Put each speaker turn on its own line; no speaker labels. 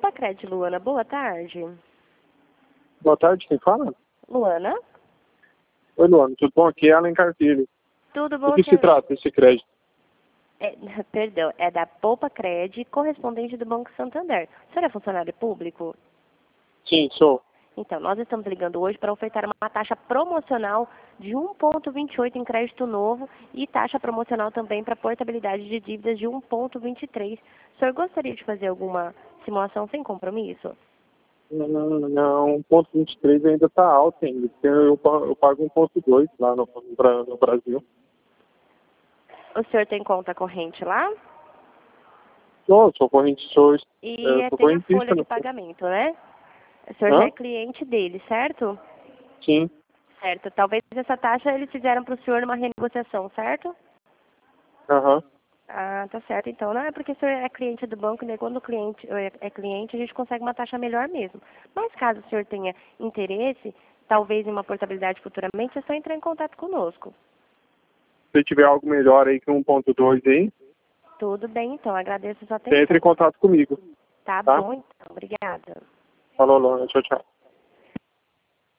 Poupacred, Luana. Boa tarde.
Boa tarde, quem fala?
Luana?
Oi, Luana, tudo bom? Aqui é Alencar Filho.
Tudo bom,
Do que se trata esse crédito?
Perdão, é da Poupacred, correspondente do Banco Santander. O senhor é funcionário público?
Sim, sou.
Então, nós estamos ligando hoje para ofertar uma taxa promocional de 1,28 em crédito novo e taxa promocional também para portabilidade de dívidas de 1,23. O senhor gostaria de fazer alguma simulação sem compromisso?
Não, 1,23 ainda está alto ainda. Eu pago 1,2 lá no Brasil.
O senhor tem conta corrente lá?
Sou corrente, sou
E tem a
correntista.
folha de pagamento, né? O senhor já é cliente dele, certo?
Sim.
Certo. Talvez essa taxa eles fizeram para o senhor uma renegociação, certo?
Aham.
Ah, tá certo. Então, não é porque o senhor é cliente do banco, né? Quando o cliente é cliente, a gente consegue uma taxa melhor mesmo. Mas caso o senhor tenha interesse, talvez em uma portabilidade futuramente, é só entrar em contato conosco.
Se tiver algo melhor aí que 1,2 aí,
Tudo bem, então. Agradeço a sua atenção.
entre em contato comigo.
Tá
Tá?
bom, então. Obrigada.
Falou, Luana. Tchau, tchau.